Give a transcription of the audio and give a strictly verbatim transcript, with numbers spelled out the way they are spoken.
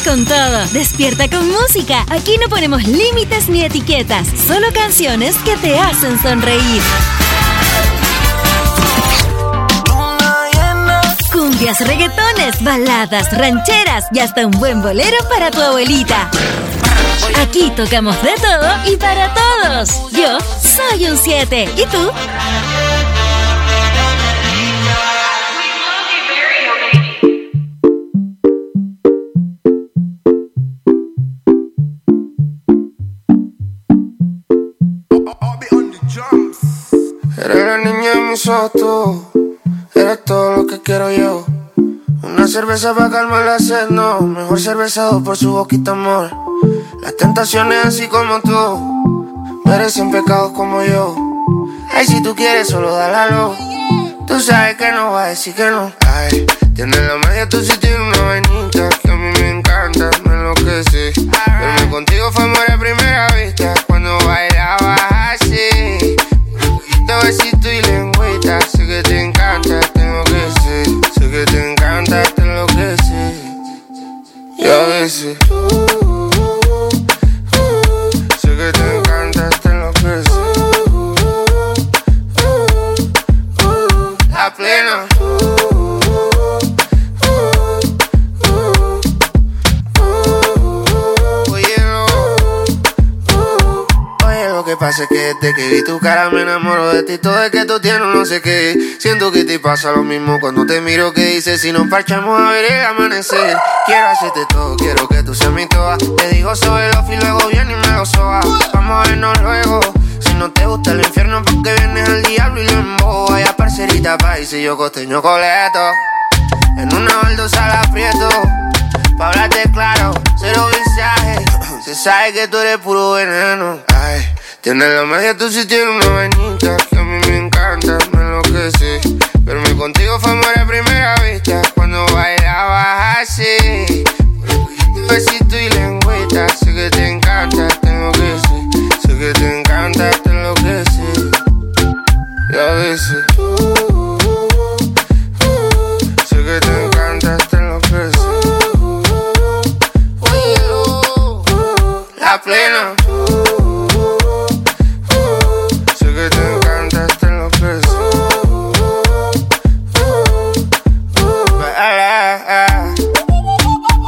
con todo. Despierta con música. Aquí no ponemos límites ni etiquetas. Solo canciones que te hacen sonreír. Cumbias, reggaetones, baladas, rancheras y hasta un buen bolero para tu abuelita. Aquí tocamos de todo y para todos. Yo soy un siete. ¿Y tú? Eres la niña de mis ojos, tú. Eres todo lo que quiero yo. Una cerveza para calmar la sed, no. Mejor cervezado por su boquita, amor. Las tentaciones así como tú merecen pecados como yo. Ay, si tú quieres solo dale luz. Tú sabes que no va a decir que no. Ay, tienes la magia, tú sí tienes una vainita que a mí me encanta, me enloquece. Verme contigo fue amor a primera vista cuando bailabas así. Te besito y lengüita, sé que te encanta, tengo que ser. Sé que te encanta, te enloquece. Y a veces sé que te encanta, te enloquece. La plena. Lo que pasa es que desde que vi tu cara me enamoro de ti. Todo es que tú tienes no sé qué. Siento que te pasa lo mismo cuando te miro. Que dices si nos parchamos a ver el amanecer. Quiero hacerte todo, quiero que tú seas mi toa. Te digo sobre los y luego viene y me lo soba. Vamos a vernos luego. Si no te gusta el infierno porque vienes al diablo y lo embobo. Vaya parcerita país y yo costeño coleto. En una baldosa la aprieto. Pa' hablarte claro, cero visaje. Se sabe que tú eres puro veneno. Ay, tienes la magia, tú sí tienes una vainita que a mí me encanta, me enloquece. Verme contigo fue amor a primera vista cuando bailabas así. Besito y lengüita, sé que te encanta, tengo que ser. Sé que te encanta, te enloquece. Y a veces